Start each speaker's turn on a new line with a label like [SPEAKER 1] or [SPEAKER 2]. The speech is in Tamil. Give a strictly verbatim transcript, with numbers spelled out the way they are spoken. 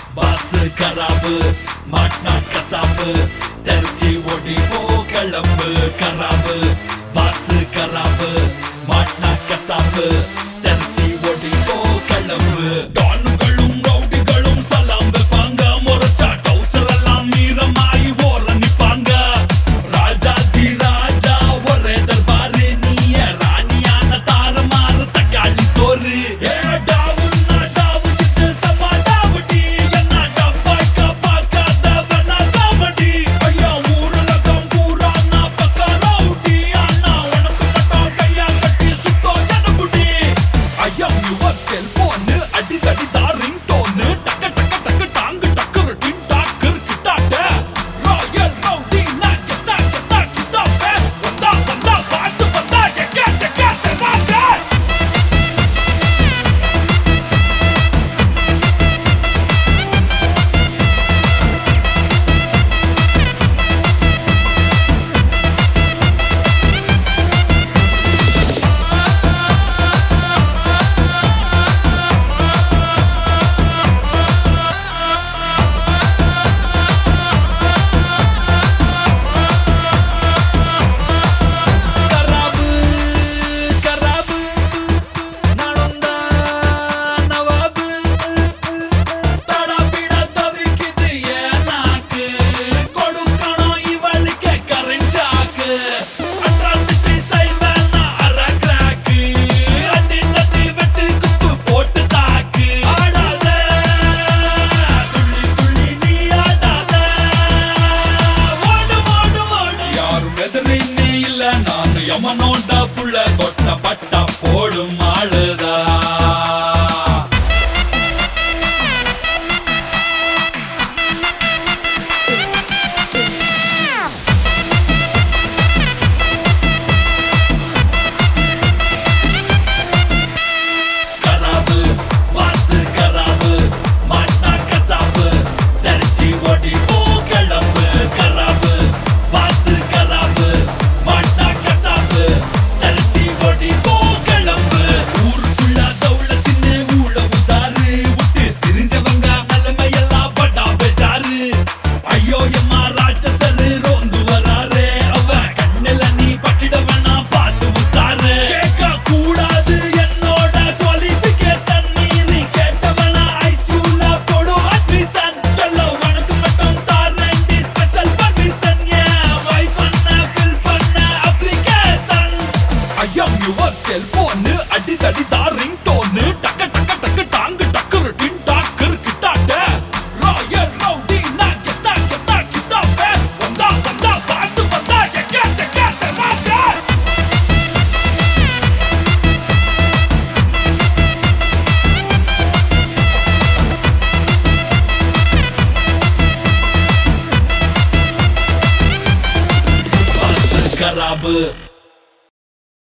[SPEAKER 1] பாஸ் கராபு மாட்னா கசாபு தெரிச்சி ஓடி போ கிளம்பு கராபு பாஸ் கராபு மாட்னா கசாபு தெரிச்சி ஓடி போ கிளம்பு டான்களும் ரவுடிகளும் சலாம் வைப்பாங்க முறைச்சா டவுசர் எல்லாம் மீறமாயி ஓர நிப்பாங்க ராஜா தி ராஜா ஒரே தர்பாரு நீ ராணியான தாரமாறு தக்காளி சோறு யமனோட புள்ள தொட்ட பட்டா போடும் ஆளுதா கராபு பாஸ் கராபு மாட்னா கசாபு தெரிச்சி ஓடி போ கிளம்பு கராபு பாஸ் கராபு மாட்னா கசாபு தெரிச்சி ஓடி போ கிளம்பு ஊருக்குள்ள தௌலத்தின்னு ஊழ உதாரு விட்டு தெரிஞ்சவங்க நிலைமையெல்லாம் பட்டா பெஜாரு ஐயோ எம்மா ராட்சசரு ரோந்து வராரு அவ கண்ணில நீ பட்டிட வேணா பார்த்து உசாரு கேட்க கூடாது என்னோட குவாலிஃபிகேஷன் மீறி கேட்டவனா ஐசியூல போடு அட்மிஷன் சொல்ல உனக்கு மட்டும் தாரண்டி ஸ்பெஷல் பர்மிஷன் ஏன் வைஃப் பண்ண ஃபில் பண்ண application I am your cellphone அடி தடி தான் ரிங் டோன் டக்க டக்க டக்க டாங்கு டக்கர் டின் டாக்கர் கிட்டாட்ட ராயல் ரவுடி நான் கெத்தா கெத்தா கிட்டாப்பே வந்தா வந்தா பாசு வந்தா எக்கா எக்கா தெமாட்டே பாஸ் கராபு